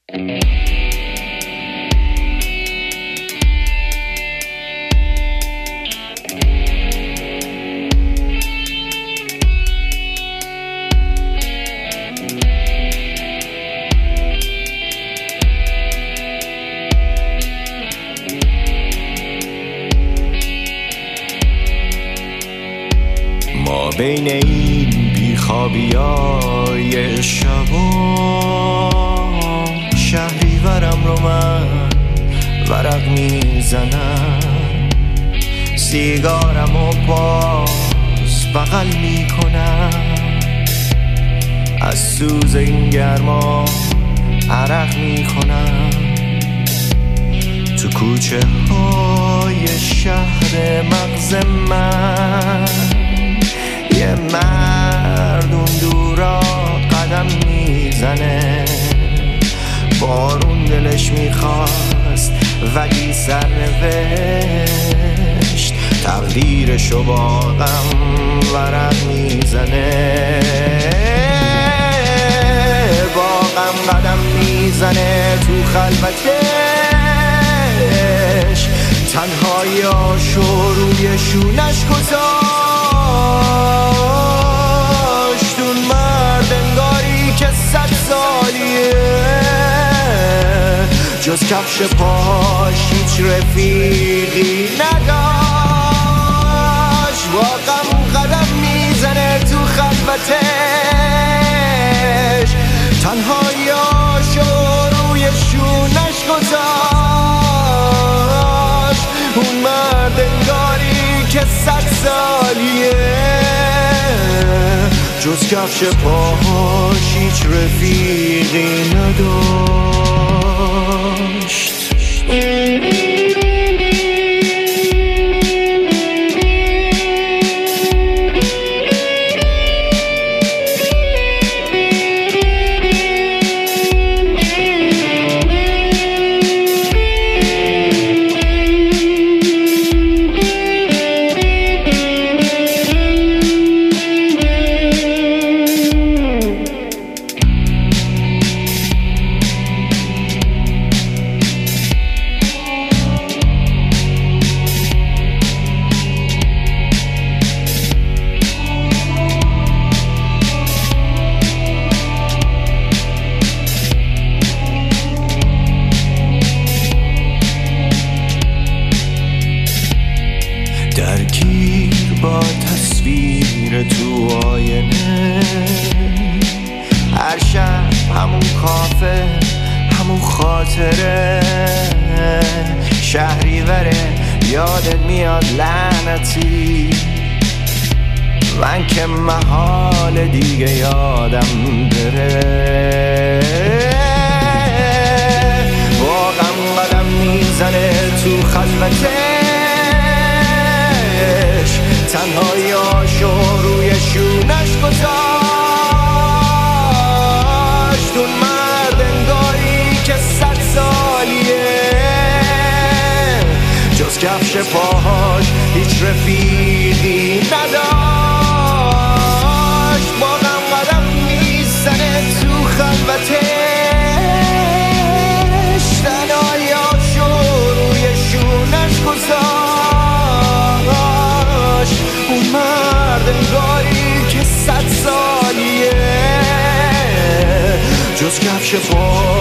ما بین این بیخوابیای شبا شهری ورم رو من ورق میزنم، سیگارم و باز بغل میکنم، از سوز این گرما عرق میکنم. تو کوچه های شهر مغز من یه مرد اون دورا قدم میزنه، بارون دلش میخواست ولی سرنوشت تقدیرشو با غم ورق میزنه، با غم قدم میزنه تو خلوتش، تنهاییاشو روی شونش گذاشت. اون مرد انگاری که 100 سالیه، جز کفش پاش هیچ رفیقی نداشت. با غم قدم میزنه تو خلوتش، تنهاییاشو روی شونش گذاشت. اون مرد انگاری که 100 سالیه، جز کفش پاهاش هیچ رفیقی نداشت. درگیر با تصویر تو آینه، هر شب همون کافه همون خاطره، شهریوره یادت میاد لعنتی، من که محال دیگه یادم بره. با غم قدم میزنه تو خلوتش، تنهاییاشو روی شونش گذاشت. اون مرد انگاری که 100 سالیه، جز کفش پاهاش هیچ رفیقی نداشت. با غم قدم میزنه تو خلوتش، تنهاییاشو روی شونش گذاشت. اون مرد انگاری که 100 سالیه، جز کفش پاهاش